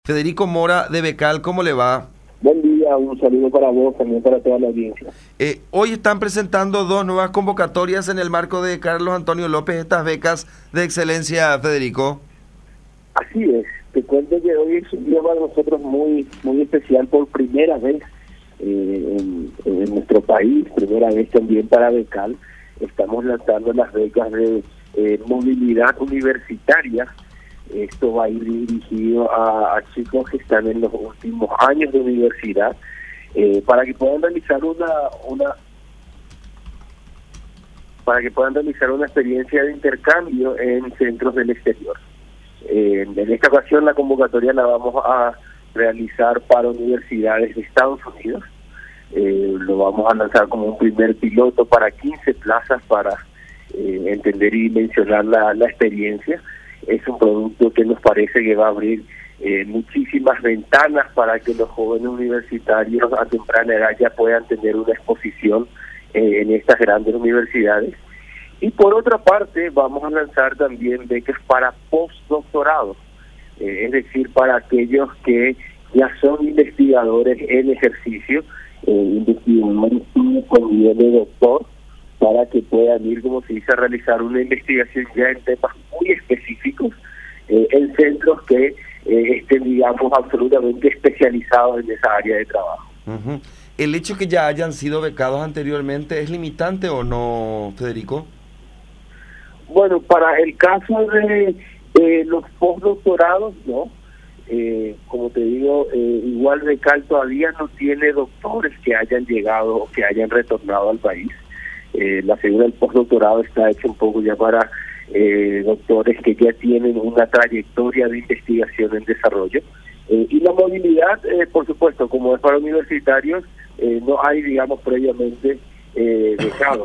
Federico Mora de Becal, ¿cómo le va? Buen día, un saludo para vos, también para toda la audiencia. Hoy están presentando dos nuevas convocatorias en el marco de Carlos Antonio López, estas becas de excelencia, Federico. Así es, te cuento que hoy es un día para nosotros muy especial por primera vez en nuestro país, primera vez también para Becal. Estamos lanzando las becas de movilidad universitaria. Esto va a ir dirigido a chicos que están en los últimos años de universidad para que puedan realizar una experiencia de intercambio en centros del exterior. En esta ocasión la convocatoria la vamos a realizar para universidades de Estados Unidos. Lo vamos a lanzar como un primer piloto para 15 plazas para entender y mencionar la experiencia. Es un producto que nos parece que va a abrir muchísimas ventanas para que los jóvenes universitarios a temprana edad ya puedan tener una exposición en estas grandes universidades. Y por otra parte vamos a lanzar también becas para postdoctorados, es decir, para aquellos que ya son investigadores en ejercicio, investigadores con nivel de doctor, para que puedan ir, como se dice, a realizar una investigación ya en temas muy específicos, en centros que estén, digamos, absolutamente especializados en esa área de trabajo. ¿El hecho que ya hayan sido becados anteriormente es limitante o no, Federico? Bueno, para el caso de los postdoctorados, no. Como te digo, igual Becal todavía no tiene doctores que hayan llegado o que hayan retornado al país. La figura del postdoctorado está hecha un poco ya para doctores que ya tienen una trayectoria de investigación en desarrollo. Y la movilidad, por supuesto, como es para universitarios, no hay, digamos, previamente becados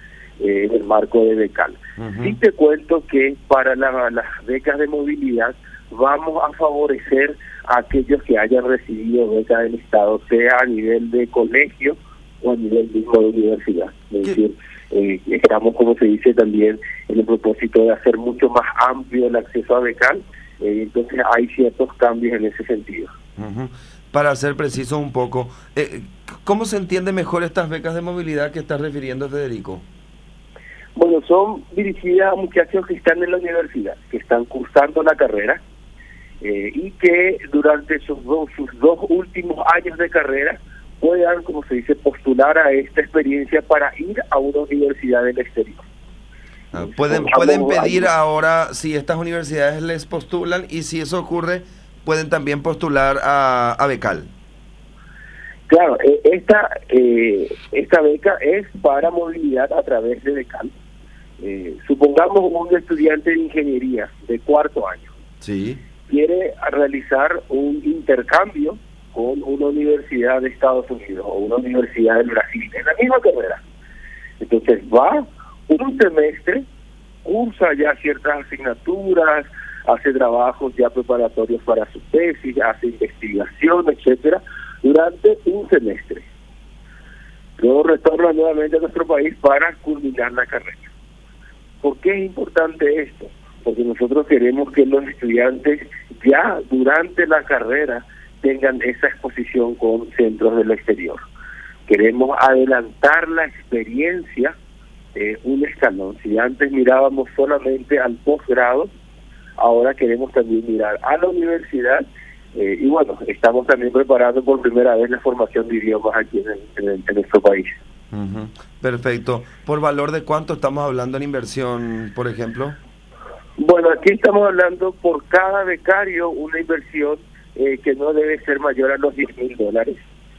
en el marco de Becal. Sí te cuento que para las becas de movilidad vamos a favorecer a aquellos que hayan recibido becas del Estado, sea a nivel de colegio o a nivel mismo de universidad. Es decir, estamos, como se dice también, en el propósito de hacer mucho más amplio el acceso a Becal, entonces hay ciertos cambios en ese sentido. Para ser preciso un poco, ¿cómo se entiende mejor estas becas de movilidad que estás refiriendo, Federico? Bueno, son dirigidas a muchachos que están en la universidad, que están cursando la carrera, y que durante sus dos últimos años de carrera puedan, como se dice, postular a esta experiencia para ir a una universidad del exterior. Pueden pedir ahora, si estas universidades les postulan, y si eso ocurre, pueden también postular a Becal. Claro, esta beca es para movilidad a través de Becal. Supongamos un estudiante de ingeniería de cuarto año. Sí. Quiere realizar un intercambio con una universidad de Estados Unidos o una universidad del Brasil, en la misma carrera. Entonces va un semestre, cursa ya ciertas asignaturas, hace trabajos ya preparatorios para su tesis, hace investigación, etcétera, durante un semestre. Luego retorna nuevamente a nuestro país para culminar la carrera. ¿Por qué es importante esto? Porque nosotros queremos que los estudiantes ya durante la carrera tengan esa exposición con centros del exterior. Queremos adelantar la experiencia un escalón. Si antes mirábamos solamente al posgrado, ahora queremos también mirar a la universidad, y bueno, estamos también preparando por primera vez la formación de idiomas aquí en nuestro país. Perfecto. ¿Por valor de cuánto estamos hablando en inversión, por ejemplo? Bueno, aquí estamos hablando por cada becario una inversión que no debe ser mayor a los $10,000,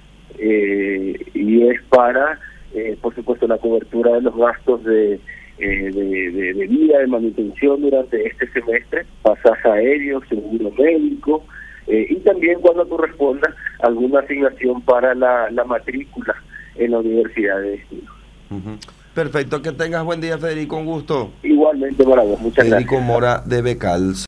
y es para, por supuesto, la cobertura de los gastos de vida, de manutención durante este semestre, pasaje aéreo, seguro médico, y también cuando corresponda alguna asignación para la matrícula en la universidad de destino. Perfecto, que tengas buen día, Federico, un gusto. Igualmente para vos, muchas gracias. Federico Mora de Becal.